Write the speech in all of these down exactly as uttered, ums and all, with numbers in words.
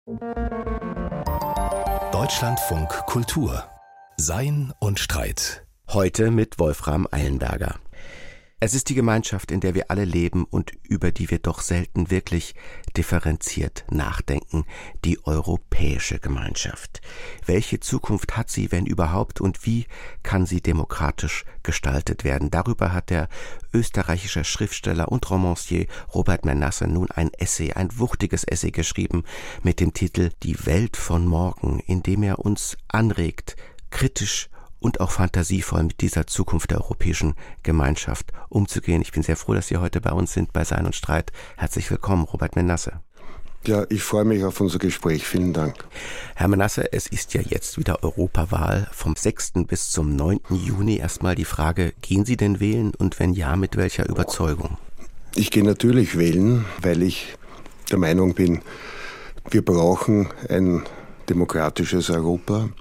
Deutschlandfunk Kultur. Sein und Streit. Heute mit Wolfram Eilenberger. Es ist die Gemeinschaft, in der wir alle leben und über die wir doch selten wirklich differenziert nachdenken, die europäische Gemeinschaft. Welche Zukunft hat sie, wenn überhaupt, und wie kann sie demokratisch gestaltet werden? Darüber hat der österreichische Schriftsteller und Romancier Robert Menasse nun ein Essay, ein wuchtiges Essay geschrieben mit dem Titel »Die Welt von morgen«, in dem er uns anregt, kritisch und auch fantasievoll mit dieser Zukunft der europäischen Gemeinschaft umzugehen. Ich bin sehr froh, dass Sie heute bei uns sind, bei Sein und Streit. Herzlich willkommen, Robert Menasse. Ja, ich freue mich auf unser Gespräch. Vielen Dank. Herr Menasse, es ist ja jetzt wieder Europawahl vom sechsten bis zum neunten Juni. Erstmal die Frage, gehen Sie denn wählen und wenn ja, mit welcher Überzeugung? Ich gehe natürlich wählen, weil ich der Meinung bin, wir brauchen ein demokratisches Europa.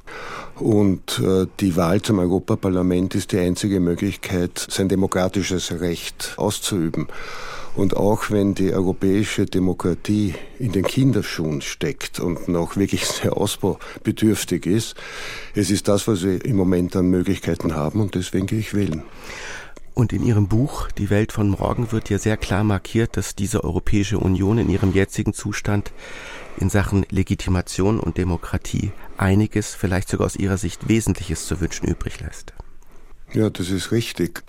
Und äh, die Wahl zum Europaparlament ist die einzige Möglichkeit, sein demokratisches Recht auszuüben. Und auch wenn die europäische Demokratie in den Kinderschuhen steckt und noch wirklich sehr ausbaubedürftig ist, es ist das, was wir im Moment an Möglichkeiten haben, und deswegen gehe ich wählen. Und in Ihrem Buch »Die Welt von morgen« wird ja sehr klar markiert, dass diese Europäische Union in ihrem jetzigen Zustand in Sachen Legitimation und Demokratie einiges, vielleicht sogar aus Ihrer Sicht Wesentliches zu wünschen übrig lässt. Ja, das ist richtig.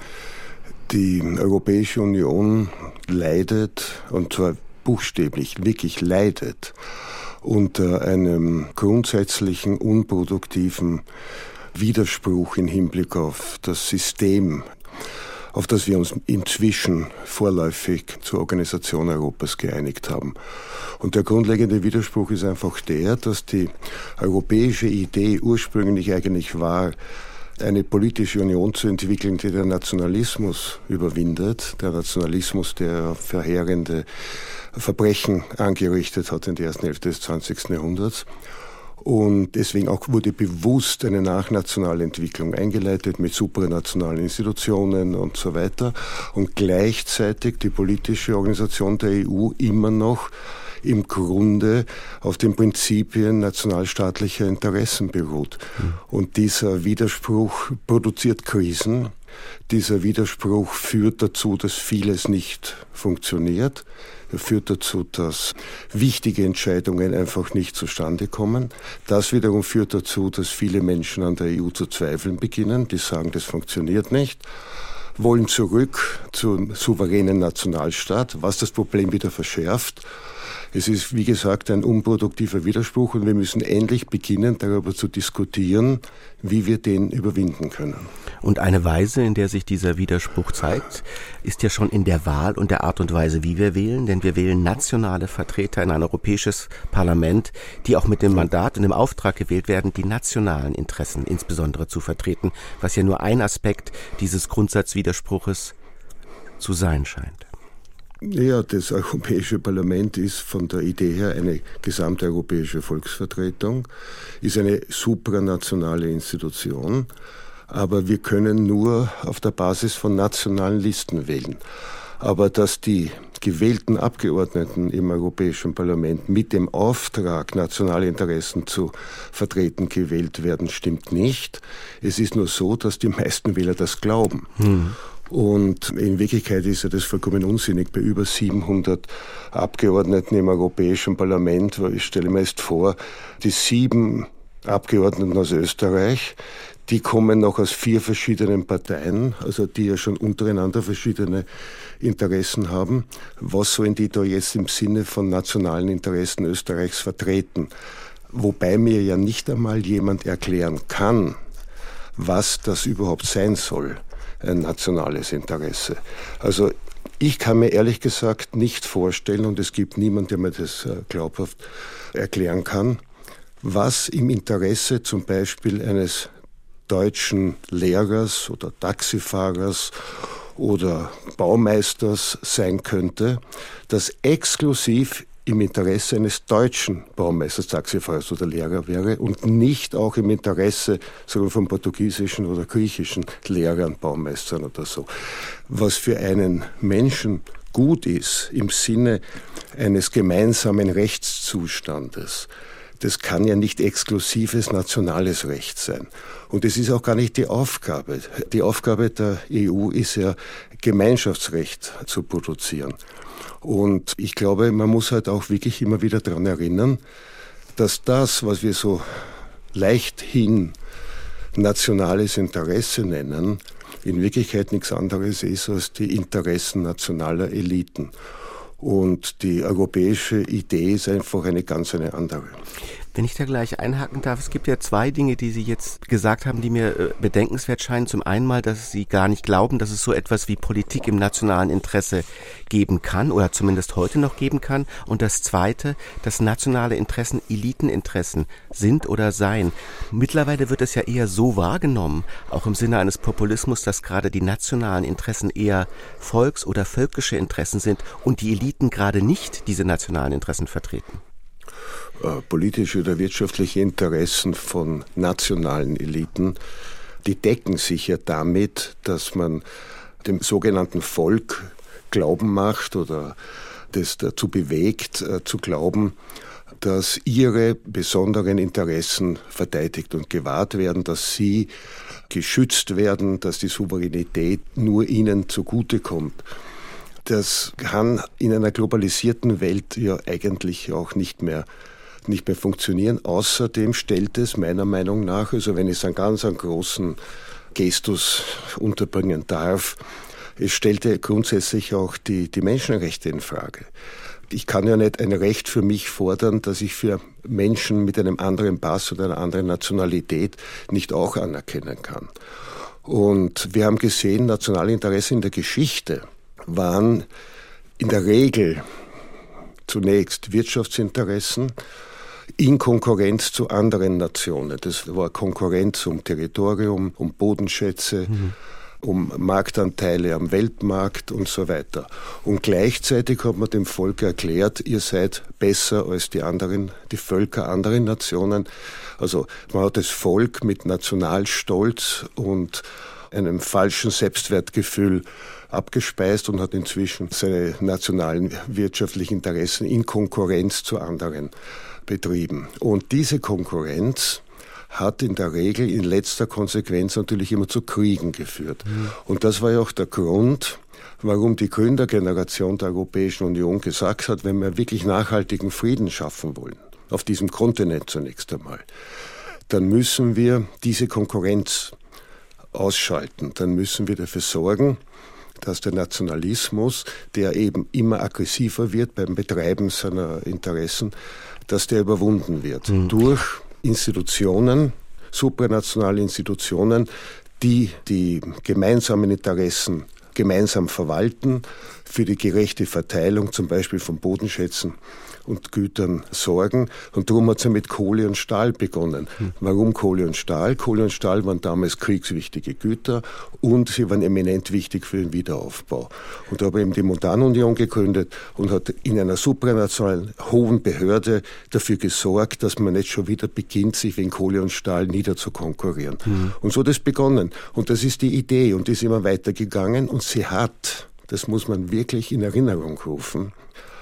Die Europäische Union leidet, und zwar buchstäblich, wirklich leidet, unter einem grundsätzlichen, unproduktiven Widerspruch im Hinblick auf das System, auf das wir uns inzwischen vorläufig zur Organisation Europas geeinigt haben. Und der grundlegende Widerspruch ist einfach der, dass die europäische Idee ursprünglich eigentlich war, eine politische Union zu entwickeln, die den Nationalismus überwindet. Der Nationalismus, der verheerende Verbrechen angerichtet hat in der ersten Hälfte des zwanzigsten Jahrhunderts. Und deswegen auch wurde bewusst eine nachnationale Entwicklung eingeleitet mit supranationalen Institutionen und so weiter. Und gleichzeitig die politische Organisation der E U immer noch im Grunde auf den Prinzipien nationalstaatlicher Interessen beruht. Mhm. Und dieser Widerspruch produziert Krisen. Dieser Widerspruch führt dazu, dass vieles nicht funktioniert. Er führt dazu, dass wichtige Entscheidungen einfach nicht zustande kommen. Das wiederum führt dazu, dass viele Menschen an der E U zu zweifeln beginnen. Die sagen, das funktioniert nicht, wollen zurück zum souveränen Nationalstaat, was das Problem wieder verschärft. Es ist, wie gesagt, ein unproduktiver Widerspruch, und wir müssen endlich beginnen, darüber zu diskutieren, wie wir den überwinden können. Und eine Weise, in der sich dieser Widerspruch zeigt, ist ja schon in der Wahl und der Art und Weise, wie wir wählen. Denn wir wählen nationale Vertreter in ein europäisches Parlament, die auch mit dem Mandat und dem Auftrag gewählt werden, die nationalen Interessen insbesondere zu vertreten, was ja nur ein Aspekt dieses Grundsatzwiderspruches zu sein scheint. Ja, das Europäische Parlament ist von der Idee her eine gesamteuropäische Volksvertretung, ist eine supranationale Institution, aber wir können nur auf der Basis von nationalen Listen wählen. Aber dass die gewählten Abgeordneten im Europäischen Parlament mit dem Auftrag, nationale Interessen zu vertreten, gewählt werden, stimmt nicht. Es ist nur so, dass die meisten Wähler das glauben. Hm. Und in Wirklichkeit ist ja das vollkommen unsinnig. Bei über siebenhundert Abgeordneten im Europäischen Parlament, ich stelle mir jetzt vor, die sieben Abgeordneten aus Österreich, die kommen noch aus vier verschiedenen Parteien, also die ja schon untereinander verschiedene Interessen haben. Was sollen die da jetzt im Sinne von nationalen Interessen Österreichs vertreten? Wobei mir ja nicht einmal jemand erklären kann, was das überhaupt sein soll, ein nationales Interesse. Also ich kann mir ehrlich gesagt nicht vorstellen, und es gibt niemanden, der mir das glaubhaft erklären kann, was im Interesse zum Beispiel eines deutschen Lehrers oder Taxifahrers oder Baumeisters sein könnte, das exklusiv im Interesse eines deutschen Baumeisters, Taxifahrers oder Lehrer wäre und nicht auch im Interesse sogar von portugiesischen oder griechischen Lehrern, Baumeistern oder so. Was für einen Menschen gut ist im Sinne eines gemeinsamen Rechtszustandes, das kann ja nicht exklusives nationales Recht sein. Und es ist auch gar nicht die Aufgabe. Die Aufgabe der E U ist ja, Gemeinschaftsrecht zu produzieren. Und ich glaube, man muss halt auch wirklich immer wieder daran erinnern, dass das, was wir so leichthin nationales Interesse nennen, in Wirklichkeit nichts anderes ist als die Interessen nationaler Eliten. Und die europäische Idee ist einfach eine ganz eine andere. Wenn ich da gleich einhaken darf, es gibt ja zwei Dinge, die Sie jetzt gesagt haben, die mir äh, bedenkenswert scheinen. Zum einen mal, dass Sie gar nicht glauben, dass es so etwas wie Politik im nationalen Interesse geben kann oder zumindest heute noch geben kann. Und das zweite, dass nationale Interessen Eliteninteressen sind oder seien. Mittlerweile wird es ja eher so wahrgenommen, auch im Sinne eines Populismus, dass gerade die nationalen Interessen eher volks- oder völkische Interessen sind und die Eliten gerade nicht diese nationalen Interessen vertreten. Politische oder wirtschaftliche Interessen von nationalen Eliten, die decken sich ja damit, dass man dem sogenannten Volk Glauben macht oder das dazu bewegt, zu glauben, dass ihre besonderen Interessen verteidigt und gewahrt werden, dass sie geschützt werden, dass die Souveränität nur ihnen zugutekommt. Das kann in einer globalisierten Welt ja eigentlich auch nicht mehr nicht mehr funktionieren. Außerdem stellt es meiner Meinung nach, also wenn ich es einen ganz einen großen Gestus unterbringen darf, es stellte grundsätzlich auch die, die Menschenrechte in Frage. Ich kann ja nicht ein Recht für mich fordern, das ich für Menschen mit einem anderen Pass oder einer anderen Nationalität nicht auch anerkennen kann. Und wir haben gesehen, nationale Interessen in der Geschichte waren in der Regel zunächst Wirtschaftsinteressen in Konkurrenz zu anderen Nationen. Das war Konkurrenz um Territorium, um Bodenschätze, mhm. um Marktanteile am Weltmarkt und so weiter. Und gleichzeitig hat man dem Volk erklärt, ihr seid besser als die anderen, die Völker anderer Nationen. Also man hat das Volk mit Nationalstolz und einem falschen Selbstwertgefühl abgespeist und hat inzwischen seine nationalen wirtschaftlichen Interessen in Konkurrenz zu anderen betrieben. Und diese Konkurrenz hat in der Regel in letzter Konsequenz natürlich immer zu Kriegen geführt. Mhm. Und das war ja auch der Grund, warum die Gründergeneration der Europäischen Union gesagt hat, wenn wir wirklich nachhaltigen Frieden schaffen wollen, auf diesem Kontinent zunächst einmal, dann müssen wir diese Konkurrenz ausschalten. Dann müssen wir dafür sorgen, dass der Nationalismus, der eben immer aggressiver wird beim Betreiben seiner Interessen, dass der überwunden wird. Mhm. Durch Institutionen, supranationale Institutionen, die die gemeinsamen Interessen gemeinsam verwalten, für die gerechte Verteilung zum Beispiel von Bodenschätzen und Gütern sorgen. Und darum hat es ja mit Kohle und Stahl begonnen. Hm. Warum Kohle und Stahl? Kohle und Stahl waren damals kriegswichtige Güter und sie waren eminent wichtig für den Wiederaufbau. Und da hat er eben die Montanunion gegründet und hat in einer supranationalen hohen Behörde dafür gesorgt, dass man nicht schon wieder beginnt, sich wegen Kohle und Stahl niederzukonkurrieren. Hm. Und so hat es begonnen. Und das ist die Idee und die ist immer weitergegangen und sie hat, das muss man wirklich in Erinnerung rufen,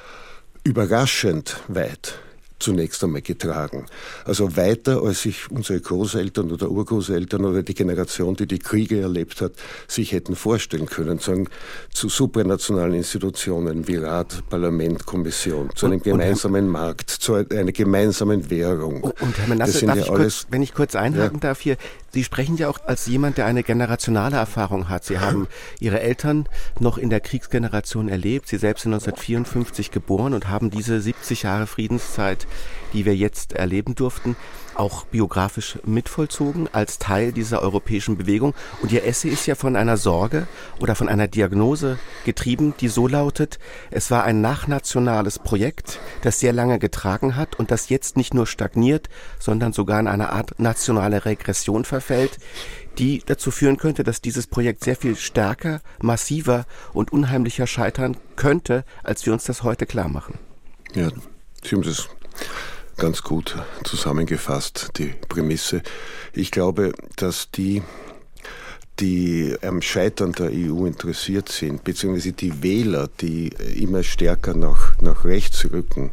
überraschend weit zunächst einmal getragen. Also weiter, als sich unsere Großeltern oder Urgroßeltern oder die Generation, die die Kriege erlebt hat, sich hätten vorstellen können, sagen, zu supranationalen Institutionen wie Rat, Parlament, Kommission, zu einem und, gemeinsamen und Markt, zu einer gemeinsamen Währung. Und Herr Menasse, darf ja ich kurz, wenn ich kurz einhaken ja. darf hier, Sie sprechen ja auch als jemand, der eine generationale Erfahrung hat. Sie haben Ihre Eltern noch in der Kriegsgeneration erlebt. Sie selbst sind neunzehnhundertvierundfünfzig geboren und haben diese siebzig Jahre Friedenszeit, die wir jetzt erleben durften, auch biografisch mitvollzogen als Teil dieser europäischen Bewegung. Und Ihr Essay ist ja von einer Sorge oder von einer Diagnose getrieben, die so lautet: Es war ein nachnationales Projekt, das sehr lange getragen hat und das jetzt nicht nur stagniert, sondern sogar in eine Art nationale Regression verfällt, die dazu führen könnte, dass dieses Projekt sehr viel stärker, massiver und unheimlicher scheitern könnte, als wir uns das heute klar machen. Ja, Sie haben das ganz gut zusammengefasst, die Prämisse. Ich glaube, dass die die am Scheitern der E U interessiert sind, beziehungsweise die Wähler, die immer stärker nach, nach rechts rücken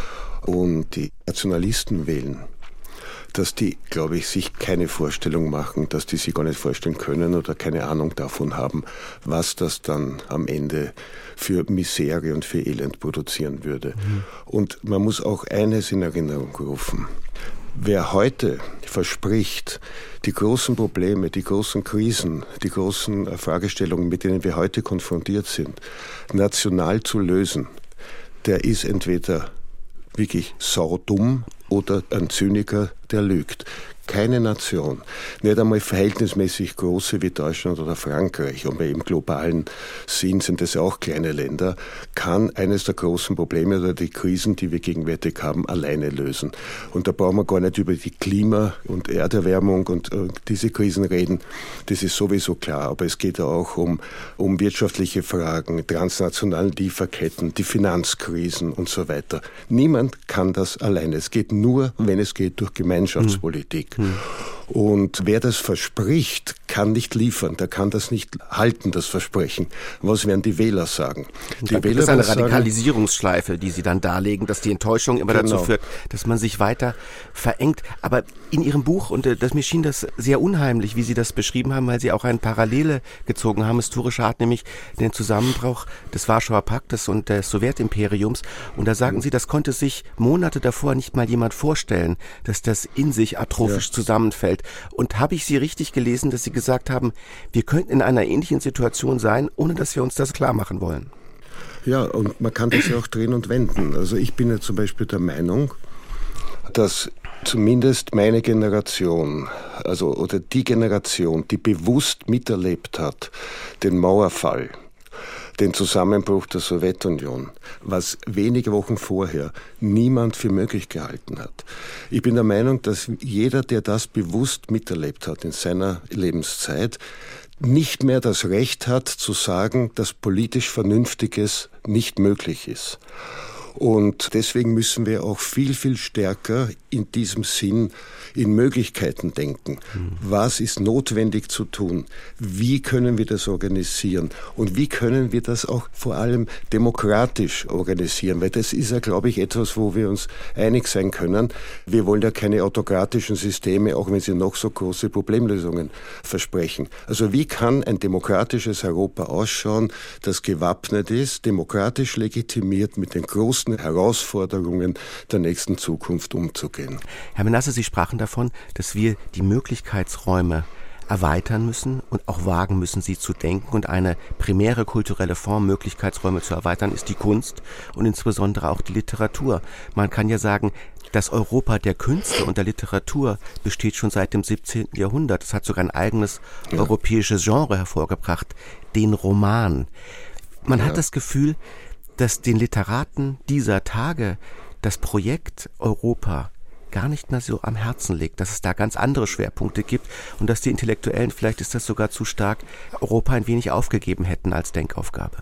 und die Nationalisten wählen, dass die, glaube ich, sich keine Vorstellung machen, dass die sich gar nicht vorstellen können oder keine Ahnung davon haben, was das dann am Ende für Misere und für Elend produzieren würde. Mhm. Und man muss auch eines in Erinnerung rufen. Wer heute verspricht, die großen Probleme, die großen Krisen, die großen Fragestellungen, mit denen wir heute konfrontiert sind, national zu lösen, der ist entweder wirklich saudumm oder ein Zyniker, der lügt. Keine Nation, nicht einmal verhältnismäßig große wie Deutschland oder Frankreich, und im globalen Sinn sind das auch kleine Länder, kann eines der großen Probleme oder die Krisen, die wir gegenwärtig haben, alleine lösen. Und da brauchen wir gar nicht über die Klima- und Erderwärmung und äh, diese Krisen reden, das ist sowieso klar, aber es geht auch um, um wirtschaftliche Fragen, transnationalen Lieferketten, die Finanzkrisen und so weiter. Niemand kann das alleine. Es geht nur, wenn es geht, durch Gemeinschaftspolitik. Hm. Und wer das verspricht, kann nicht liefern. Der kann das nicht halten, das Versprechen. Was werden die Wähler sagen? Die Wähler das ist eine Radikalisierungsschleife, die Sie dann darlegen, dass die Enttäuschung immer genau. dazu führt, dass man sich weiter verengt. Aber in Ihrem Buch, und das, mir schien das sehr unheimlich, wie Sie das beschrieben haben, weil Sie auch eine Parallele gezogen haben, historischer Art, nämlich den Zusammenbruch des Warschauer Paktes und des Sowjetimperiums. Und da sagen Sie, das konnte sich Monate davor nicht mal jemand vorstellen, dass das in sich atrophisch ja. zusammenfällt. Und habe ich Sie richtig gelesen, dass Sie gesagt haben, wir könnten in einer ähnlichen Situation sein, ohne dass wir uns das klar machen wollen? Ja, und man kann das ja auch drehen und wenden. Also ich bin ja zum Beispiel der Meinung, dass zumindest meine Generation, also oder die Generation, die bewusst miterlebt hat, den Mauerfall, den Zusammenbruch der Sowjetunion, was wenige Wochen vorher niemand für möglich gehalten hat. Ich bin der Meinung, dass jeder, der das bewusst miterlebt hat in seiner Lebenszeit, nicht mehr das Recht hat zu sagen, dass politisch Vernünftiges nicht möglich ist. Und deswegen müssen wir auch viel, viel stärker in diesem Sinn in Möglichkeiten denken. Mhm. Was ist notwendig zu tun? Wie können wir das organisieren? Und wie können wir das auch vor allem demokratisch organisieren? Weil das ist ja, glaube ich, etwas, wo wir uns einig sein können. Wir wollen ja keine autokratischen Systeme, auch wenn sie noch so große Problemlösungen versprechen. Also wie kann ein demokratisches Europa ausschauen, das gewappnet ist, demokratisch legitimiert mit den großen Herausforderungen der nächsten Zukunft umzugehen? Herr Menasse, Sie sprachen davon, dass wir die Möglichkeitsräume erweitern müssen und auch wagen müssen, sie zu denken. Und eine primäre kulturelle Form, Möglichkeitsräume zu erweitern, ist die Kunst und insbesondere auch die Literatur. Man kann ja sagen, das Europa der Künste und der Literatur besteht schon seit dem siebzehnten Jahrhundert. Es hat sogar ein eigenes ja. europäisches Genre hervorgebracht, den Roman. Man ja. hat das Gefühl, dass den Literaten dieser Tage das Projekt Europa gar nicht mehr so am Herzen liegt, dass es da ganz andere Schwerpunkte gibt und dass die Intellektuellen, vielleicht ist das sogar zu stark, Europa ein wenig aufgegeben hätten als Denkaufgabe.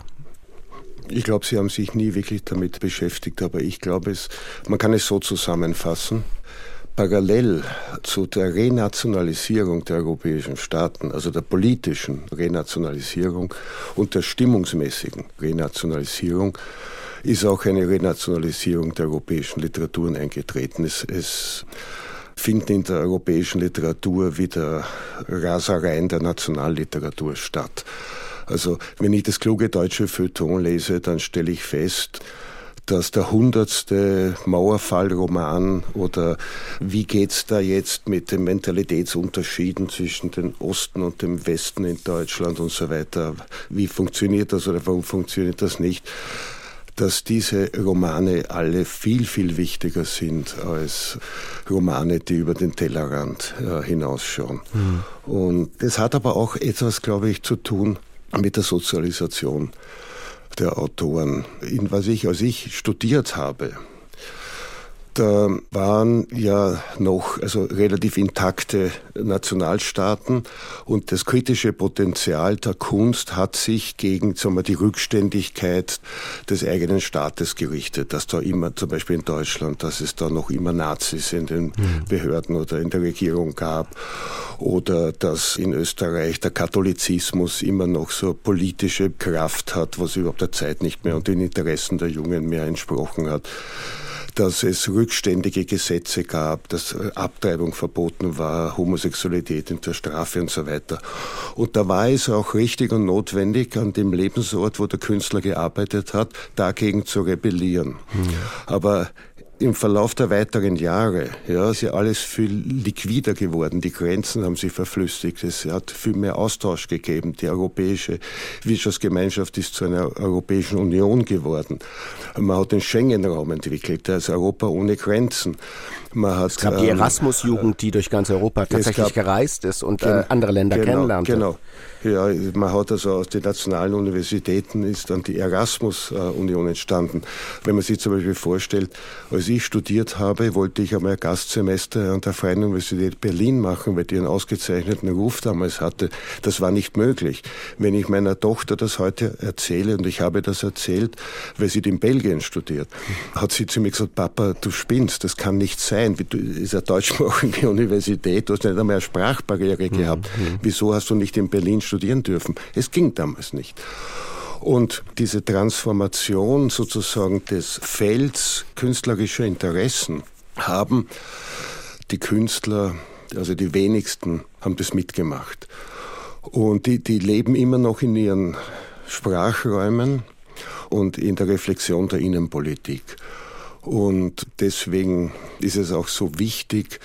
Ich glaube, sie haben sich nie wirklich damit beschäftigt, aber ich glaube, es, man kann es so zusammenfassen. Parallel zu der Renationalisierung der europäischen Staaten, also der politischen Renationalisierung und der stimmungsmäßigen Renationalisierung, ist auch eine Renationalisierung der europäischen Literaturen eingetreten. Es, es finden in der europäischen Literatur wieder Rasereien der Nationalliteratur statt. Also wenn ich das kluge deutsche Feuilleton lese, dann stelle ich fest, dass der hundertste Mauerfallroman oder wie geht's da jetzt mit den Mentalitätsunterschieden zwischen dem Osten und dem Westen in Deutschland und so weiter, wie funktioniert das oder warum funktioniert das nicht, dass diese Romane alle viel, viel wichtiger sind als Romane, die über den Tellerrand äh, hinausschauen. Mhm. Und das hat aber auch etwas, glaube ich, zu tun mit der Sozialisation der Autoren. In was ich, als ich studiert habe, Da waren ja noch also relativ intakte Nationalstaaten und das kritische Potenzial der Kunst hat sich gegen sagen wir, die Rückständigkeit des eigenen Staates gerichtet, dass da immer, zum Beispiel in Deutschland, dass es da noch immer Nazis in den mhm. Behörden oder in der Regierung gab oder dass in Österreich der Katholizismus immer noch so politische Kraft hat, was überhaupt der Zeit nicht mehr und den Interessen der Jungen mehr entsprochen hat. Dass es rückständige Gesetze gab, dass Abtreibung verboten war, Homosexualität in der Strafe und so weiter. Und da war es auch richtig und notwendig, an dem Lebensort, wo der Künstler gearbeitet hat, dagegen zu rebellieren. Mhm. Aber im Verlauf der weiteren Jahre ja, ist ja alles viel liquider geworden. Die Grenzen haben sich verflüssigt. Es hat viel mehr Austausch gegeben. Die europäische Wirtschaftsgemeinschaft ist zu einer Europäischen Union geworden. Man hat den Schengen-Raum entwickelt, also Europa ohne Grenzen. Man hat, es gab die Erasmus-Jugend, die durch ganz Europa tatsächlich gab, gereist ist und gen- andere Länder genau, kennenlernte. Genau. Ja, man hat also aus den nationalen Universitäten ist dann die Erasmus-Union entstanden. Wenn man sich zum Beispiel vorstellt, als ich studiert habe, wollte ich einmal ein Gastsemester an der Freien Universität Berlin machen, weil die einen ausgezeichneten Ruf damals hatte. Das war nicht möglich. Wenn ich meiner Tochter das heute erzähle, und ich habe das erzählt, weil sie in Belgien studiert, hat sie zu mir gesagt, Papa, du spinnst, das kann nicht sein. Das ist eine deutschsprachige Universität, du hast nicht einmal eine Sprachbarriere gehabt. Mhm. Wieso hast du nicht in Berlin studieren dürfen? Es ging damals nicht. Und diese Transformation sozusagen des Felds künstlerischer Interessen haben die Künstler, also die wenigsten, haben das mitgemacht. Und die, die leben immer noch in ihren Sprachräumen und in der Reflexion der Innenpolitik. Und deswegen ist es auch so wichtig,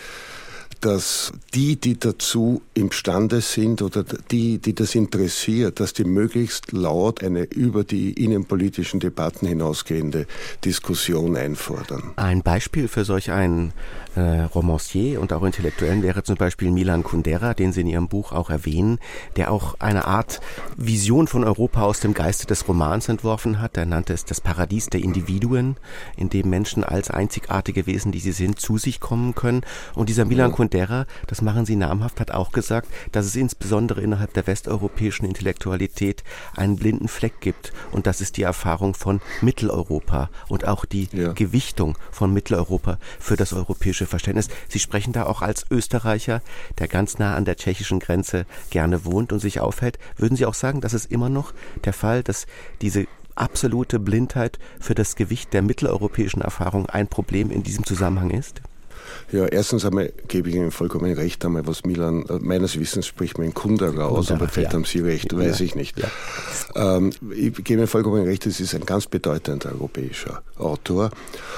dass die, die dazu imstande sind oder die, die das interessiert, dass die möglichst laut eine über die innenpolitischen Debatten hinausgehende Diskussion einfordern. Ein Beispiel für solch einen äh, Romancier und auch Intellektuellen wäre zum Beispiel Milan Kundera, den Sie in Ihrem Buch auch erwähnen, der auch eine Art Vision von Europa aus dem Geiste des Romans entworfen hat. Er nannte es das Paradies der Individuen, in dem Menschen als einzigartige Wesen, die sie sind, zu sich kommen können. Und dieser Milan Kundera, Kundera, das machen Sie namhaft, hat auch gesagt, dass es insbesondere innerhalb der westeuropäischen Intellektualität einen blinden Fleck gibt. Und das ist die Erfahrung von Mitteleuropa und auch die ja. Gewichtung von Mitteleuropa für das europäische Verständnis. Sie sprechen da auch als Österreicher, der ganz nah an der tschechischen Grenze gerne wohnt und sich aufhält. Würden Sie auch sagen, das ist immer noch der Fall, dass diese absolute Blindheit für das Gewicht der mitteleuropäischen Erfahrung ein Problem in diesem Zusammenhang ist? Ja, erstens einmal gebe ich Ihnen vollkommen recht, einmal was Milan, meines Wissens spricht man in Kundera aus, aber vielleicht ja. haben Sie recht, weiß ja. ich nicht. Ja. Ähm, ich gebe Ihnen vollkommen recht, es ist ein ganz bedeutender europäischer Autor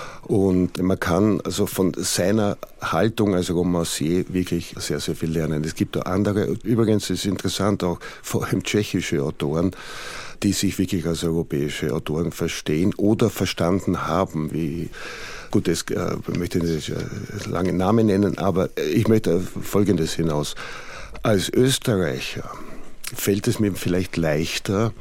und man kann also von seiner Haltung als Romancier wirklich sehr, sehr viel lernen. Es gibt auch andere, übrigens ist es interessant, auch vor allem tschechische Autoren, die sich wirklich als europäische Autoren verstehen oder verstanden haben, wie Gut, das äh, möchte ich nicht äh, lange Namen nennen, aber ich möchte auf Folgendes hinaus. Als Österreicher fällt es mir vielleicht leichter,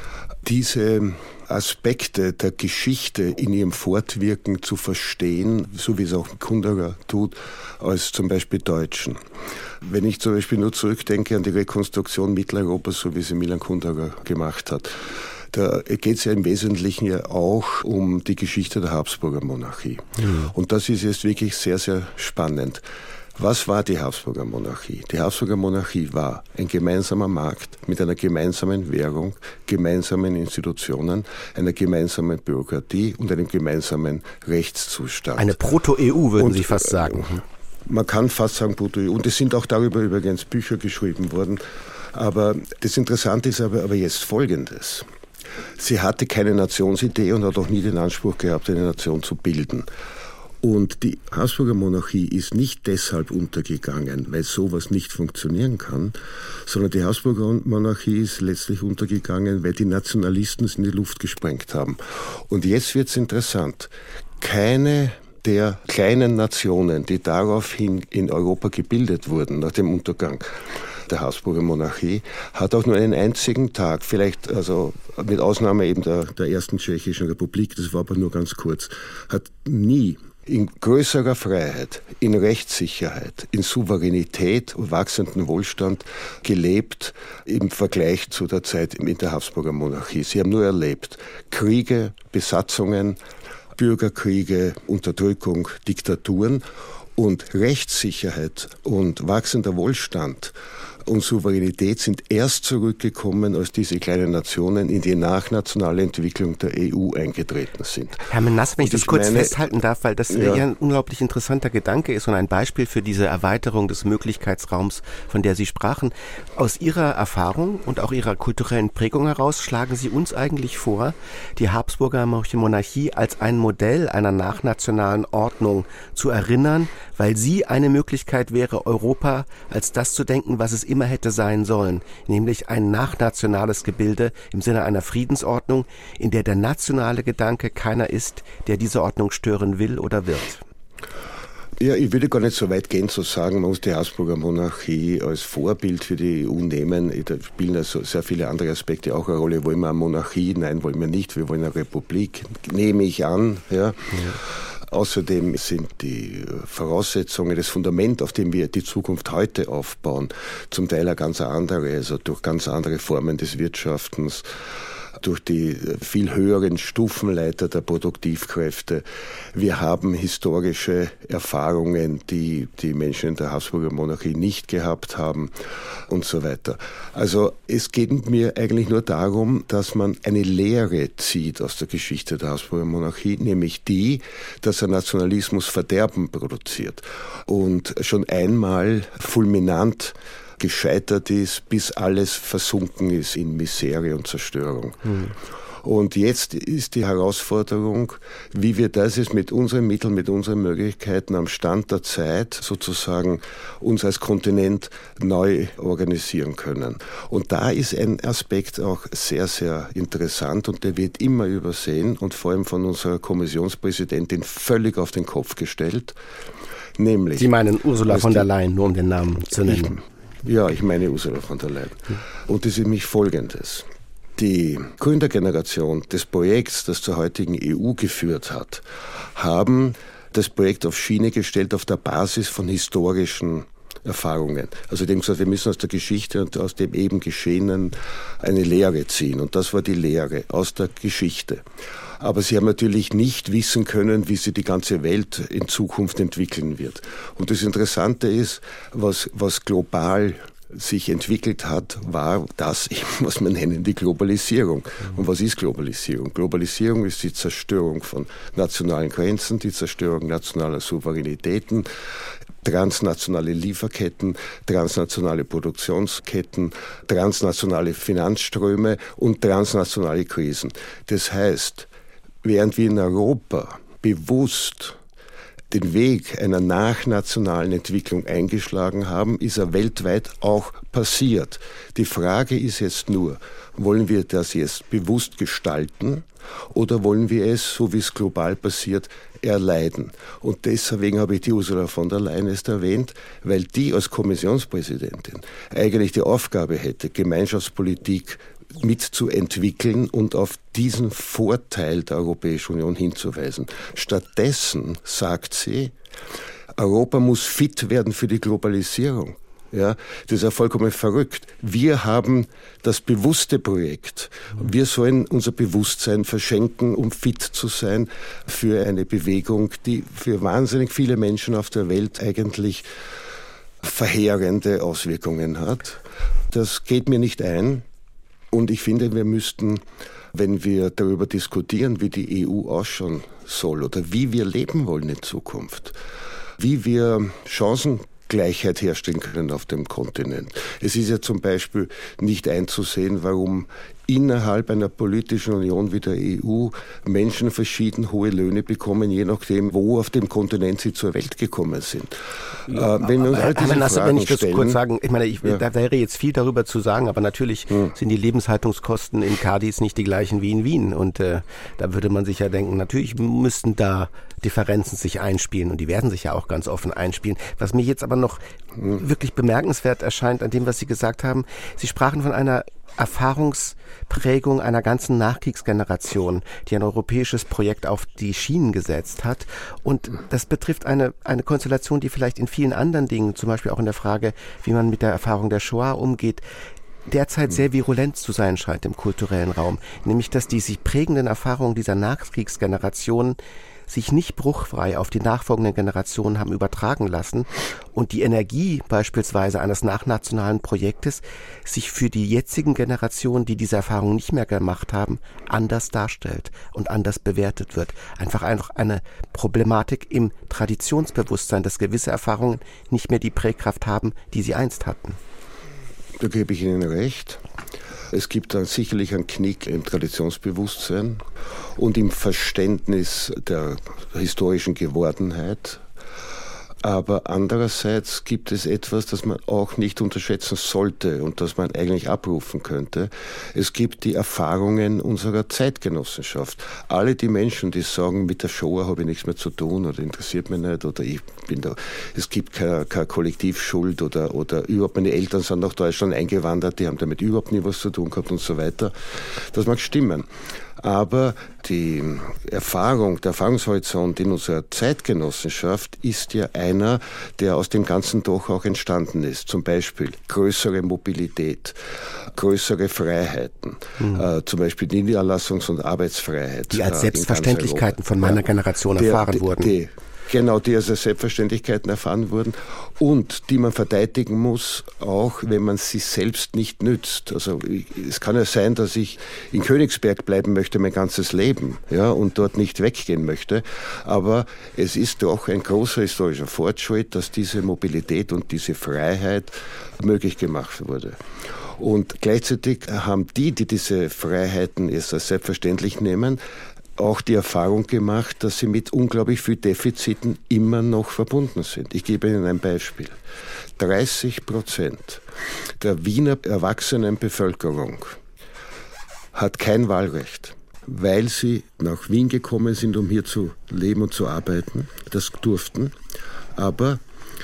diese Aspekte der Geschichte in ihrem Fortwirken zu verstehen, so wie es auch Kundera tut, als zum Beispiel Deutschen. Wenn ich zum Beispiel nur zurückdenke an die Rekonstruktion Mitteleuropas, so wie sie Milan Kundera gemacht hat, da geht es ja im Wesentlichen ja auch um die Geschichte der Habsburger Monarchie. Mhm. Und das ist jetzt wirklich sehr, sehr spannend. Was war die Habsburger Monarchie? Die Habsburger Monarchie war ein gemeinsamer Markt mit einer gemeinsamen Währung, gemeinsamen Institutionen, einer gemeinsamen Bürokratie und einem gemeinsamen Rechtszustand. Eine Proto-E U, würden und, Sie fast sagen. Man kann fast sagen Proto-E U. Und es sind auch darüber übrigens Bücher geschrieben worden. Aber das Interessante ist aber, aber jetzt Folgendes. Sie hatte keine Nationsidee und hat auch nie den Anspruch gehabt, eine Nation zu bilden. Und die Habsburger Monarchie ist nicht deshalb untergegangen, weil sowas nicht funktionieren kann, sondern die Habsburger Monarchie ist letztlich untergegangen, weil die Nationalisten es in die Luft gesprengt haben. Und jetzt wird's interessant. Keine der kleinen Nationen, die daraufhin in Europa gebildet wurden, nach dem Untergang der Habsburger Monarchie, hat auch nur einen einzigen Tag, vielleicht also mit Ausnahme eben der, der ersten tschechischen Republik, das war aber nur ganz kurz, hat nie in größerer Freiheit, in Rechtssicherheit, in Souveränität und wachsendem Wohlstand gelebt im Vergleich zu der Zeit in der Habsburger Monarchie. Sie haben nur erlebt Kriege, Besatzungen, Bürgerkriege, Unterdrückung, Diktaturen und Rechtssicherheit und wachsender Wohlstand und Souveränität sind erst zurückgekommen, als diese kleinen Nationen in die nachnationale Entwicklung der E U eingetreten sind. Herr Menasse, wenn ich und das ich kurz meine, festhalten darf, weil das ja. ja ein unglaublich interessanter Gedanke ist und ein Beispiel für diese Erweiterung des Möglichkeitsraums, von der Sie sprachen. Aus Ihrer Erfahrung und auch Ihrer kulturellen Prägung heraus schlagen Sie uns eigentlich vor, die Habsburger Monarchie als ein Modell einer nachnationalen Ordnung zu erinnern, weil sie eine Möglichkeit wäre, Europa als das zu denken, was es immer hätte sein sollen, nämlich ein nachnationales Gebilde im Sinne einer Friedensordnung, in der der nationale Gedanke keiner ist, der diese Ordnung stören will oder wird. Ja, ich würde gar nicht so weit gehen zu sagen, man muss die Habsburger Monarchie als Vorbild für die E U nehmen. Da spielen also sehr viele andere Aspekte auch eine Rolle. Wollen wir eine Monarchie? Nein, wollen wir nicht. Wir wollen eine Republik, nehme ich an. Ja. Ja. Außerdem sind die Voraussetzungen, das Fundament, auf dem wir die Zukunft heute aufbauen, zum Teil eine ganz andere, also durch ganz andere Formen des Wirtschaftens, durch die viel höheren Stufenleiter der Produktivkräfte. Wir haben historische Erfahrungen, die die Menschen in der Habsburger Monarchie nicht gehabt haben und so weiter. Also es geht mir eigentlich nur darum, dass man eine Lehre zieht aus der Geschichte der Habsburger Monarchie, nämlich die, dass der Nationalismus Verderben produziert und schon einmal fulminant gescheitert ist, bis alles versunken ist in Misere und Zerstörung. Hm. Und jetzt ist die Herausforderung, wie wir das jetzt mit unseren Mitteln, mit unseren Möglichkeiten am Stand der Zeit sozusagen uns als Kontinent neu organisieren können. Und da ist ein Aspekt auch sehr, sehr interessant und der wird immer übersehen und vor allem von unserer Kommissionspräsidentin völlig auf den Kopf gestellt. Nämlich, Sie meinen Ursula von der Leyen, nur um den Namen zu nennen. Ich, Ja, ich meine Ursula von der Leyen. Und das ist nämlich Folgendes. Die Gründergeneration des Projekts, das zur heutigen E U geführt hat, haben das Projekt auf Schiene gestellt auf der Basis von historischen Erfahrungen. Also dem gesagt, wir müssen aus der Geschichte und aus dem eben Geschehenen eine Lehre ziehen. Und das war die Lehre aus der Geschichte. Aber sie haben natürlich nicht wissen können, wie sich die ganze Welt in Zukunft entwickeln wird. Und das Interessante ist, was, was global sich entwickelt hat, war das, was wir nennen, die Globalisierung. Und was ist Globalisierung? Globalisierung ist die Zerstörung von nationalen Grenzen, die Zerstörung nationaler Souveränitäten, transnationale Lieferketten, transnationale Produktionsketten, transnationale Finanzströme und transnationale Krisen. Das heißt, während wir in Europa bewusst den Weg einer nachnationalen Entwicklung eingeschlagen haben, ist er weltweit auch passiert. Die Frage ist jetzt nur, wollen wir das jetzt bewusst gestalten oder wollen wir es, so wie es global passiert, erleiden? Und deswegen habe ich die Ursula von der Leyen erst erwähnt, weil die als Kommissionspräsidentin eigentlich die Aufgabe hätte, Gemeinschaftspolitik mitzuentwickeln und auf diesen Vorteil der Europäischen Union hinzuweisen. Stattdessen sagt sie, Europa muss fit werden für die Globalisierung. Ja, das ist ja vollkommen verrückt. Wir haben das bewusste Projekt. Wir sollen unser Bewusstsein verschenken, um fit zu sein für eine Bewegung, die für wahnsinnig viele Menschen auf der Welt eigentlich verheerende Auswirkungen hat. Das geht mir nicht ein. Und ich finde, wir müssten, wenn wir darüber diskutieren, wie die E U ausschauen soll oder wie wir leben wollen in Zukunft, wie wir Chancengleichheit herstellen können auf dem Kontinent. Es ist ja zum Beispiel nicht einzusehen, warum innerhalb einer politischen Union wie der E U Menschen verschieden hohe Löhne bekommen, je nachdem, wo auf dem Kontinent sie zur Welt gekommen sind. Ja, äh, wenn wir uns all diese Fragen stellen, wenn ich das stellen, kurz sagen, ich meine, ich, ja. da wäre jetzt viel darüber zu sagen, aber natürlich hm. sind die Lebenshaltungskosten in Cadiz nicht die gleichen wie in Wien und äh, da würde man sich ja denken, natürlich müssten da Differenzen sich einspielen und die werden sich ja auch ganz offen einspielen. Was mich jetzt aber noch wirklich bemerkenswert erscheint an dem, was Sie gesagt haben. Sie sprachen von einer Erfahrungsprägung einer ganzen Nachkriegsgeneration, die ein europäisches Projekt auf die Schienen gesetzt hat. Und das betrifft eine, eine Konstellation, die vielleicht in vielen anderen Dingen, zum Beispiel auch in der Frage, wie man mit der Erfahrung der Shoah umgeht, derzeit sehr virulent zu sein scheint im kulturellen Raum. Nämlich, dass die sich prägenden Erfahrungen dieser Nachkriegsgeneration sich nicht bruchfrei auf die nachfolgenden Generationen haben übertragen lassen und die Energie beispielsweise eines nachnationalen Projektes sich für die jetzigen Generationen, die diese Erfahrung nicht mehr gemacht haben, anders darstellt und anders bewertet wird. Einfach einfach eine Problematik im Traditionsbewusstsein, dass gewisse Erfahrungen nicht mehr die Prägkraft haben, die sie einst hatten. Da gebe ich Ihnen recht. Es gibt dann sicherlich einen Knick im Traditionsbewusstsein und im Verständnis der historischen Gewordenheit. Aber andererseits gibt es etwas, das man auch nicht unterschätzen sollte und das man eigentlich abrufen könnte. Es gibt die Erfahrungen unserer Zeitgenossenschaft. Alle die Menschen, die sagen, mit der Shoah habe ich nichts mehr zu tun oder interessiert mich nicht oder ich bin da, es gibt keine, keine Kollektivschuld oder, oder überhaupt meine Eltern sind nach Deutschland eingewandert, die haben damit überhaupt nie was zu tun gehabt und so weiter. Das mag stimmen. Aber die Erfahrung, der Erfahrungshorizont in unserer Zeitgenossenschaft ist ja einer, der aus dem Ganzen doch auch entstanden ist. Zum Beispiel größere Mobilität, größere Freiheiten, mhm. äh, zum Beispiel die Niederlassungs- und Arbeitsfreiheit. Die als Selbstverständlichkeiten von meiner Generation ja, erfahren der, wurden. Die, Genau, die als Selbstverständlichkeiten erfahren wurden und die man verteidigen muss, auch wenn man sie selbst nicht nützt. Also es kann ja sein, dass ich in Königsberg bleiben möchte mein ganzes Leben, ja, und dort nicht weggehen möchte. Aber es ist doch ein großer historischer Fortschritt, dass diese Mobilität und diese Freiheit möglich gemacht wurde. Und gleichzeitig haben die, die diese Freiheiten erst als selbstverständlich nehmen, auch die Erfahrung gemacht, dass sie mit unglaublich viel Defiziten immer noch verbunden sind. Ich gebe Ihnen ein Beispiel. dreißig Prozent der Wiener Erwachsenenbevölkerung hat kein Wahlrecht, weil sie nach Wien gekommen sind, um hier zu leben und zu arbeiten. Das durften. Aber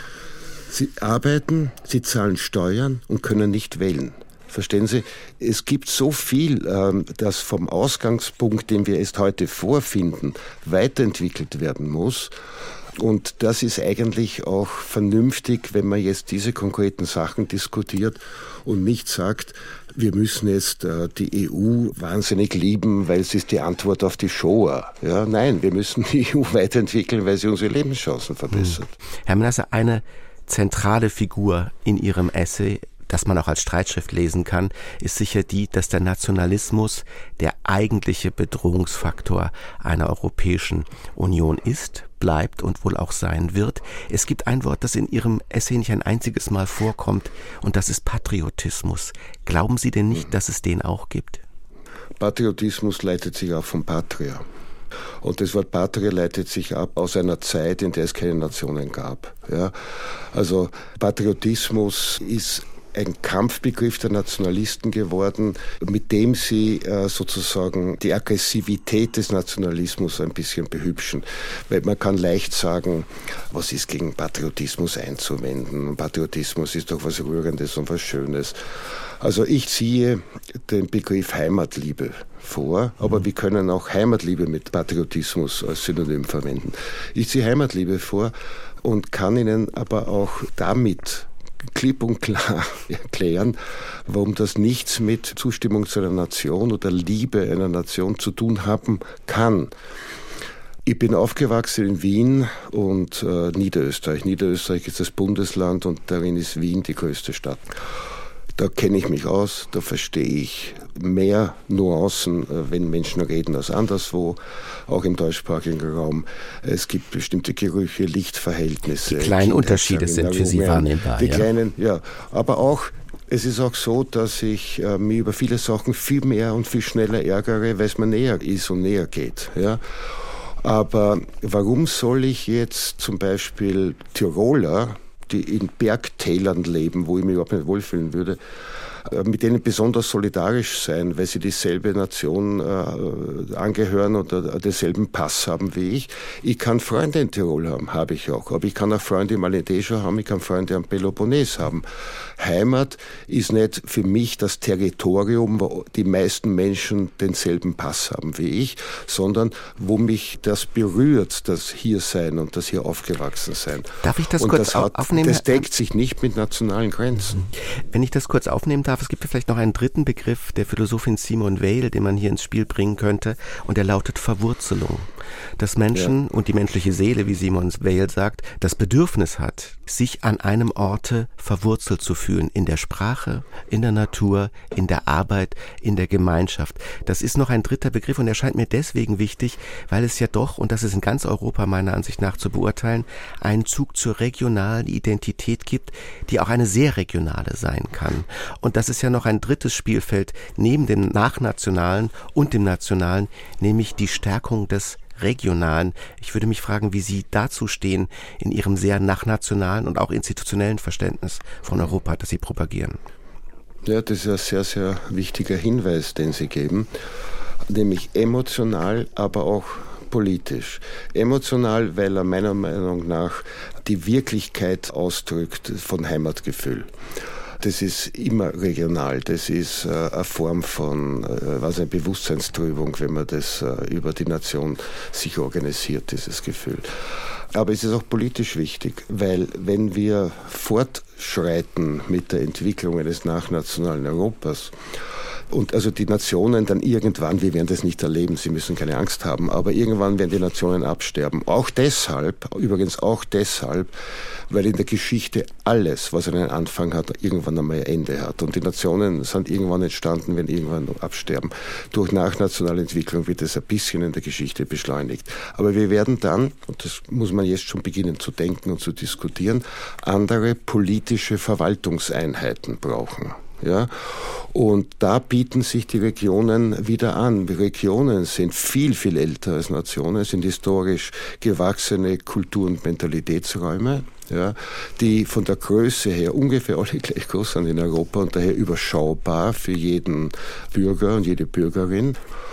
sie arbeiten, sie zahlen Steuern und können nicht wählen. Verstehen Sie, es gibt so viel, das vom Ausgangspunkt, den wir erst heute vorfinden, weiterentwickelt werden muss. Und das ist eigentlich auch vernünftig, wenn man jetzt diese konkreten Sachen diskutiert und nicht sagt, wir müssen jetzt die E U wahnsinnig lieben, weil es ist die Antwort auf die Shoah. Ja, nein, wir müssen die E U weiterentwickeln, weil sie unsere Lebenschancen verbessert. Herr Menasse, eine zentrale Figur in Ihrem Essay, das man auch als Streitschrift lesen kann, ist sicher die, dass der Nationalismus der eigentliche Bedrohungsfaktor einer Europäischen Union ist, bleibt und wohl auch sein wird. Es gibt ein Wort, das in Ihrem Essay nicht ein einziges Mal vorkommt, und das ist Patriotismus. Glauben Sie denn nicht, dass es den auch gibt? Patriotismus leitet sich auch von Patria. Und das Wort Patria leitet sich ab aus einer Zeit, in der es keine Nationen gab. Ja? Also Patriotismus ist ein Kampfbegriff der Nationalisten geworden, mit dem sie äh, sozusagen die Aggressivität des Nationalismus ein bisschen behübschen. Weil man kann leicht sagen, was ist gegen Patriotismus einzuwenden? Patriotismus ist doch was Rührendes und was Schönes. Also ich ziehe den Begriff Heimatliebe vor, aber wir können auch Heimatliebe mit Patriotismus als Synonym verwenden. Ich ziehe Heimatliebe vor und kann Ihnen aber auch damit klipp und klar erklären, warum das nichts mit Zustimmung zu einer Nation oder Liebe einer Nation zu tun haben kann. Ich bin aufgewachsen in Wien und äh, Niederösterreich. Niederösterreich ist das Bundesland und darin ist Wien die größte Stadt. Da kenne ich mich aus, da verstehe ich mehr Nuancen, wenn Menschen reden, als anderswo, auch im deutschsprachigen Raum. Es gibt bestimmte Gerüche, Lichtverhältnisse. Die kleinen Unterschiede sind für Sie wahrnehmbar. Die ja. kleinen, ja. Aber auch, es ist auch so, dass ich äh, mich über viele Sachen viel mehr und viel schneller ärgere, weil es mir näher ist und näher geht. Ja. Aber warum soll ich jetzt zum Beispiel Tiroler, die in Bergtälern leben, wo ich mich überhaupt nicht wohlfühlen würde, mit denen besonders solidarisch sein, weil sie dieselbe Nation äh, angehören oder denselben Pass haben wie ich. Ich kann Freunde in Tirol haben, habe ich auch. Aber ich kann auch Freunde im Alentejo haben, ich kann Freunde am Peloponnes haben. Heimat ist nicht für mich das Territorium, wo die meisten Menschen denselben Pass haben wie ich, sondern wo mich das berührt, das Hiersein und das hier aufgewachsen sein. Darf ich das und kurz das hat, aufnehmen? Das deckt sich nicht mit nationalen Grenzen. Wenn ich das kurz aufnehmen darf, es gibt ja vielleicht noch einen dritten Begriff der Philosophin Simone Weil, den man hier ins Spiel bringen könnte, und der lautet Verwurzelung. Dass Menschen ja. und die menschliche Seele, wie Simone Weil sagt, das Bedürfnis hat, sich an einem Orte verwurzelt zu fühlen, in der Sprache, in der Natur, in der Arbeit, in der Gemeinschaft. Das ist noch ein dritter Begriff und er scheint mir deswegen wichtig, weil es ja doch, und das ist in ganz Europa meiner Ansicht nach zu beurteilen, einen Zug zur regionalen Identität gibt, die auch eine sehr regionale sein kann. Und das ist ja noch ein drittes Spielfeld neben dem Nachnationalen und dem Nationalen, nämlich die Stärkung des Regionalen. Ich würde mich fragen, wie Sie dazu stehen in Ihrem sehr nachnationalen und auch institutionellen Verständnis von Europa, das Sie propagieren. Ja, das ist ein sehr, sehr wichtiger Hinweis, den Sie geben, nämlich emotional, aber auch politisch. Emotional, weil er meiner Meinung nach die Wirklichkeit ausdrückt von Heimatgefühl. Das ist immer regional, das ist äh, eine Form von äh, was eine Bewusstseinstrübung, wenn man das äh, über die Nation sich organisiert, dieses Gefühl. Aber es ist auch politisch wichtig, weil wenn wir fortschreiten mit der Entwicklung eines nachnationalen Europas, und also die Nationen dann irgendwann, wir werden das nicht erleben, Sie müssen keine Angst haben, aber irgendwann werden die Nationen absterben. Auch deshalb, übrigens auch deshalb, weil in der Geschichte alles, was einen Anfang hat, irgendwann einmal ein Ende hat. Und die Nationen sind irgendwann entstanden, wenn irgendwann absterben. Durch nachnationale Entwicklung wird es ein bisschen in der Geschichte beschleunigt. Aber wir werden dann, und das muss man jetzt schon beginnen zu denken und zu diskutieren, andere politische Verwaltungseinheiten brauchen. Ja, und da bieten sich die Regionen wieder an. Die Regionen sind viel, viel älter als Nationen, sind historisch gewachsene Kultur- und Mentalitätsräume, ja, die von der Größe her ungefähr alle gleich groß sind in Europa und daher überschaubar für jeden Bürger und jede Bürgerin.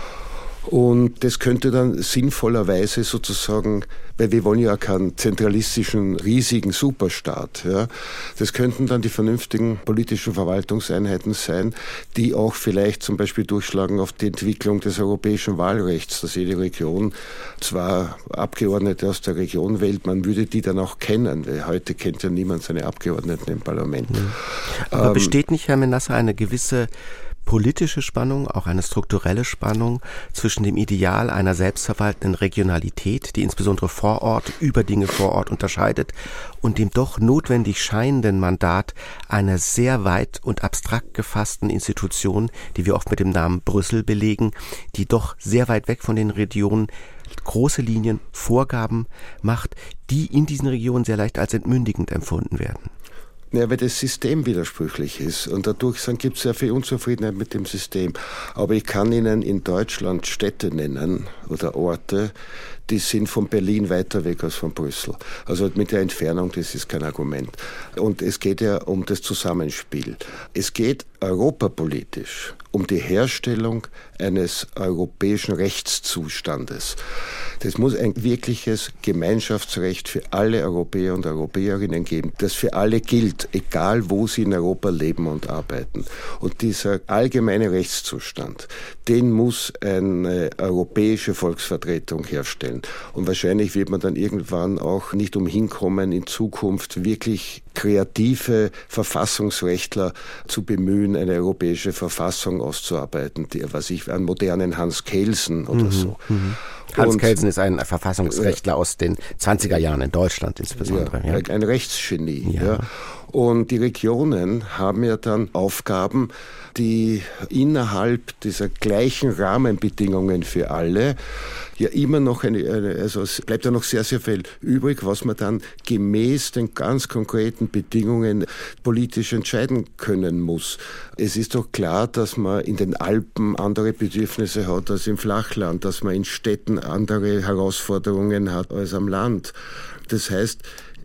Und das könnte dann sinnvollerweise sozusagen, weil wir wollen ja keinen zentralistischen, riesigen Superstaat, ja, das könnten dann die vernünftigen politischen Verwaltungseinheiten sein, die auch vielleicht zum Beispiel durchschlagen auf die Entwicklung des europäischen Wahlrechts, dass jede Region zwar Abgeordnete aus der Region wählt, man würde die dann auch kennen, weil heute kennt ja niemand seine Abgeordneten im Parlament. Mhm. Aber ähm, besteht nicht, Herr Menasse, eine gewisse politische Spannung, auch eine strukturelle Spannung zwischen dem Ideal einer selbstverwaltenden Regionalität, die insbesondere vor Ort, über Dinge vor Ort unterscheidet, und dem doch notwendig scheinenden Mandat einer sehr weit und abstrakt gefassten Institution, die wir oft mit dem Namen Brüssel belegen, die doch sehr weit weg von den Regionen große Linien, Vorgaben macht, die in diesen Regionen sehr leicht als entmündigend empfunden werden. Ja, weil das System widersprüchlich ist und dadurch gibt es sehr viel Unzufriedenheit mit dem System. Aber ich kann Ihnen in Deutschland Städte nennen oder Orte, die sind von Berlin weiter weg als von Brüssel. Also mit der Entfernung, das ist kein Argument. Und es geht ja um das Zusammenspiel. Es geht europapolitisch um die Herstellung eines europäischen Rechtszustandes. Das muss ein wirkliches Gemeinschaftsrecht für alle Europäer und Europäerinnen geben, das für alle gilt, egal wo sie in Europa leben und arbeiten. Und dieser allgemeine Rechtszustand, den muss eine europäische Volksvertretung herstellen. Und wahrscheinlich wird man dann irgendwann auch nicht umhin kommen, in Zukunft wirklich kreative Verfassungsrechtler zu bemühen, eine europäische Verfassung auszuarbeiten, die, was ich, einen modernen Hans Kelsen oder mhm, so. Mhm. Hans und, Kelsen ist ein Verfassungsrechtler äh, aus den zwanziger Jahren in Deutschland insbesondere. Ja, ja. Ein Rechtsgenie. Ja. Ja. Und die Regionen haben ja dann Aufgaben, die innerhalb dieser gleichen Rahmenbedingungen für alle ja immer noch eine, eine, also es bleibt ja noch sehr, sehr viel übrig, was man dann gemäß den ganz konkreten Bedingungen politisch entscheiden können muss. Es ist doch klar, dass man in den Alpen andere Bedürfnisse hat als im Flachland, dass man in Städten andere Herausforderungen hat als am Land. Das heißt,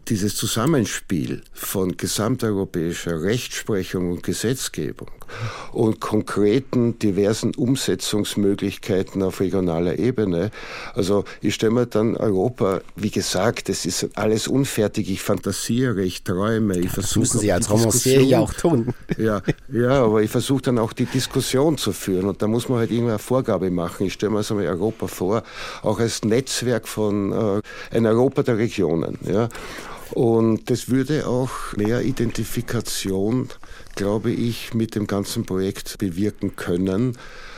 dieses Zusammenspiel von gesamteuropäischer Rechtsprechung und Gesetzgebung und konkreten, diversen Umsetzungsmöglichkeiten auf regionaler Ebene. Also ich stelle mir dann Europa, wie gesagt, es ist alles unfertig, ich fantasiere, ich träume, ich versuche... Das müssen Sie als Romancier ja auch tun. Ja, ja, aber ich versuche dann auch die Diskussion zu führen und da muss man halt irgendeine Vorgabe machen. Ich stelle mir so Europa vor, auch als Netzwerk von äh, ein Europa der Regionen. Ja. Und das würde auch mehr Identifikation, glaube ich, mit dem ganzen Projekt bewirken können,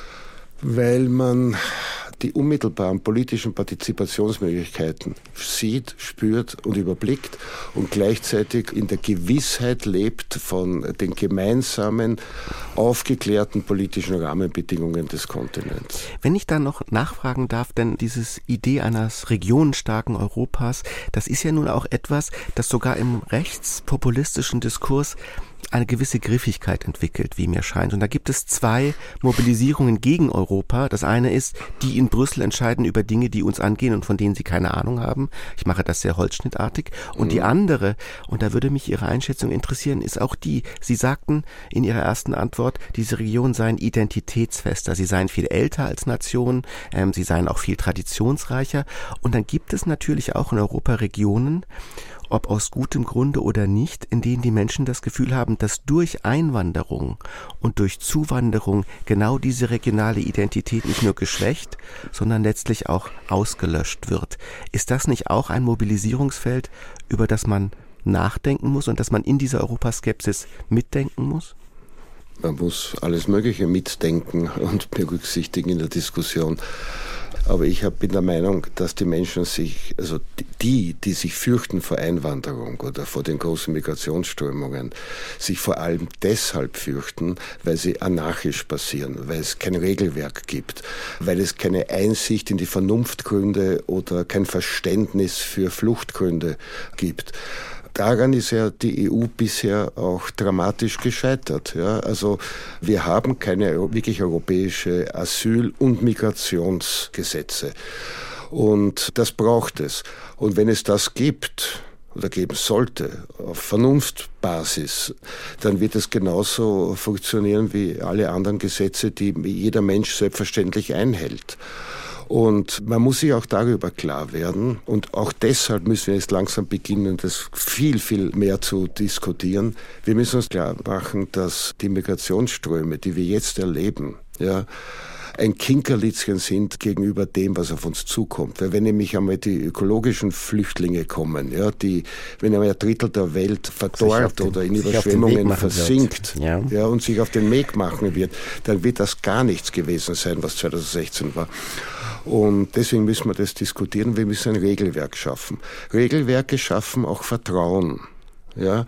weil man die unmittelbaren politischen Partizipationsmöglichkeiten sieht, spürt und überblickt und gleichzeitig in der Gewissheit lebt von den gemeinsamen, aufgeklärten politischen Rahmenbedingungen des Kontinents. Wenn ich da noch nachfragen darf, denn diese Idee eines regionenstarken Europas, das ist ja nun auch etwas, das sogar im rechtspopulistischen Diskurs eine gewisse Griffigkeit entwickelt, wie mir scheint. Und da gibt es zwei Mobilisierungen gegen Europa. Das eine ist, die in Brüssel entscheiden über Dinge, die uns angehen und von denen sie keine Ahnung haben. Ich mache das sehr holzschnittartig. Und mhm. die andere, und da würde mich Ihre Einschätzung interessieren, ist auch die, Sie sagten in Ihrer ersten Antwort, diese Regionen seien identitätsfester, sie seien viel älter als Nation, ähm, sie seien auch viel traditionsreicher. Und dann gibt es natürlich auch in Europa Regionen, ob aus gutem Grunde oder nicht, in denen die Menschen das Gefühl haben, dass durch Einwanderung und durch Zuwanderung genau diese regionale Identität nicht nur geschwächt, sondern letztlich auch ausgelöscht wird. Ist das nicht auch ein Mobilisierungsfeld, über das man nachdenken muss und das man in dieser Europaskepsis mitdenken muss? Man muss alles Mögliche mitdenken und berücksichtigen in der Diskussion. Aber ich bin der Meinung, dass die Menschen sich, also die, die sich fürchten vor Einwanderung oder vor den großen Migrationsströmungen, sich vor allem deshalb fürchten, weil sie anarchisch passieren, weil es kein Regelwerk gibt, weil es keine Einsicht in die Vernunftgründe oder kein Verständnis für Fluchtgründe gibt. Daran ist ja die E U bisher auch dramatisch gescheitert. Ja? Also wir haben keine wirklich europäische Asyl- und Migrationsgesetze. Und das braucht es. Und wenn es das gibt oder geben sollte, auf Vernunftbasis, dann wird es genauso funktionieren wie alle anderen Gesetze, die jeder Mensch selbstverständlich einhält. Und man muss sich auch darüber klar werden. Und auch deshalb müssen wir jetzt langsam beginnen, das viel, viel mehr zu diskutieren. Wir müssen uns klar machen, dass die Migrationsströme, die wir jetzt erleben, ja, ein Kinkerlitzchen sind gegenüber dem, was auf uns zukommt. Weil wenn nämlich einmal die ökologischen Flüchtlinge kommen, ja, die, wenn einmal ein Drittel der Welt verdorrt den, oder in Überschwemmungen versinkt, ja. Ja, und sich auf den Weg machen wird, dann wird das gar nichts gewesen sein, was zweitausendsechzehn war. Und deswegen müssen wir das diskutieren. Wir müssen ein Regelwerk schaffen. Regelwerke schaffen auch Vertrauen. Ja?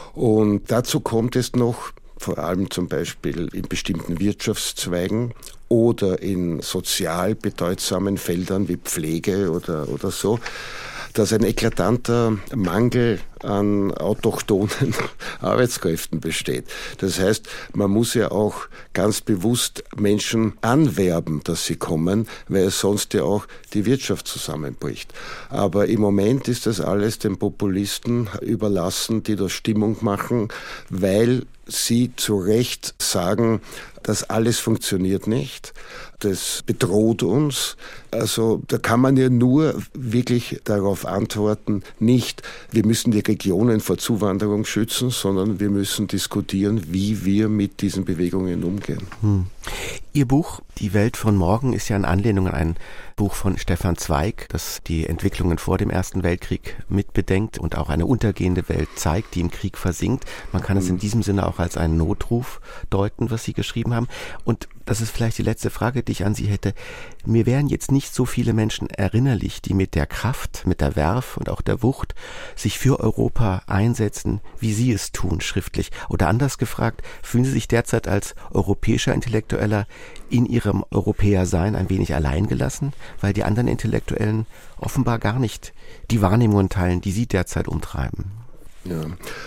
Und dazu kommt es noch, vor allem zum Beispiel in bestimmten Wirtschaftszweigen oder in sozial bedeutsamen Feldern wie Pflege oder, oder so, dass ein eklatanter Mangel an autochthonen Arbeitskräften besteht. Das heißt, man muss ja auch ganz bewusst Menschen anwerben, dass sie kommen, weil sonst ja auch die Wirtschaft zusammenbricht. Aber im Moment ist das alles den Populisten überlassen, die da Stimmung machen, weil sie zu Recht sagen, das alles funktioniert nicht, das bedroht uns. Also da kann man ja nur wirklich darauf antworten, nicht, wir müssen die Regionen vor Zuwanderung schützen, sondern wir müssen diskutieren, wie wir mit diesen Bewegungen umgehen. Hm. Ihr Buch Die Welt von morgen ist ja in Anlehnung an ein Buch von Stefan Zweig, das die Entwicklungen vor dem Ersten Weltkrieg mitbedenkt und auch eine untergehende Welt zeigt, die im Krieg versinkt. Man kann es in diesem Sinne auch als einen Notruf deuten, was Sie geschrieben haben. Und das ist vielleicht die letzte Frage, die ich an Sie hätte. Mir wären jetzt nicht so viele Menschen erinnerlich, die mit der Kraft, mit der Werf und auch der Wucht sich für Europa einsetzen, wie Sie es tun, schriftlich. Oder anders gefragt, fühlen Sie sich derzeit als europäischer Intellektueller in Ihrem Europäersein ein wenig alleingelassen, weil die anderen Intellektuellen offenbar gar nicht die Wahrnehmungen teilen, die Sie derzeit umtreiben? Ja.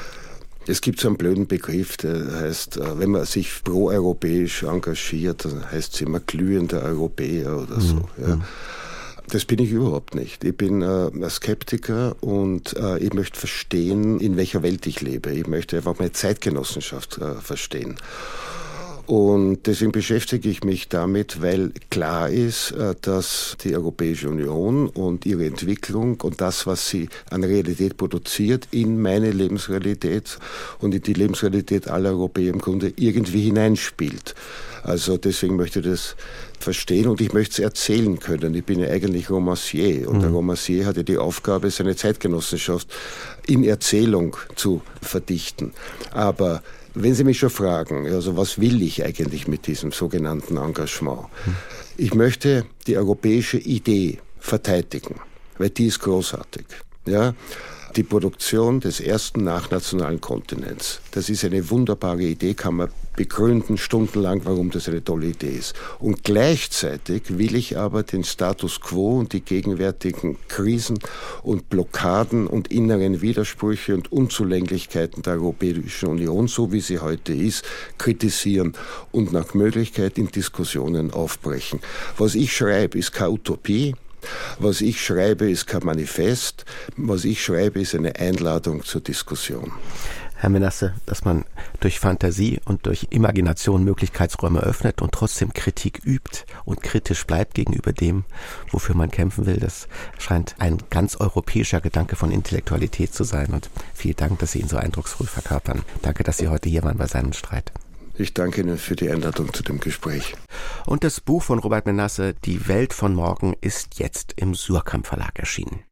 Es gibt so einen blöden Begriff, der heißt, wenn man sich pro-europäisch engagiert, dann heißt es immer glühender Europäer oder so. Mhm. Ja. Das bin ich überhaupt nicht. Ich bin äh, ein Skeptiker und äh, ich möchte verstehen, in welcher Welt ich lebe. Ich möchte einfach meine Zeitgenossenschaft äh, verstehen. Und deswegen beschäftige ich mich damit, weil klar ist, dass die Europäische Union und ihre Entwicklung und das, was sie an Realität produziert, in meine Lebensrealität und in die Lebensrealität aller Europäer im Grunde irgendwie hineinspielt. Also deswegen möchte ich das verstehen und ich möchte es erzählen können. Ich bin ja eigentlich Romancier und mhm. der Romancier hat ja die Aufgabe, seine Zeitgenossenschaft in Erzählung zu verdichten. Aber wenn Sie mich schon fragen, also was will ich eigentlich mit diesem sogenannten Engagement? Ich möchte die europäische Idee verteidigen, weil die ist großartig. Ja? Die Produktion des ersten nachnationalen Kontinents, das ist eine wunderbare Idee, kann man begründen stundenlang, warum das eine tolle Idee ist. Und gleichzeitig will ich aber den Status quo und die gegenwärtigen Krisen und Blockaden und inneren Widersprüche und Unzulänglichkeiten der Europäischen Union, so wie sie heute ist, kritisieren und nach Möglichkeit in Diskussionen aufbrechen. Was ich schreibe, ist keine Utopie. Was ich schreibe, ist kein Manifest. Was ich schreibe, ist eine Einladung zur Diskussion. Herr Menasse, dass man durch Fantasie und durch Imagination Möglichkeitsräume öffnet und trotzdem Kritik übt und kritisch bleibt gegenüber dem, wofür man kämpfen will, das scheint ein ganz europäischer Gedanke von Intellektualität zu sein. Und vielen Dank, dass Sie ihn so eindrucksvoll verkörpern. Danke, dass Sie heute hier waren bei Sein und Streit. Ich danke Ihnen für die Einladung zu dem Gespräch. Und das Buch von Robert Menasse, Die Welt von morgen, ist jetzt im Suhrkamp Verlag erschienen.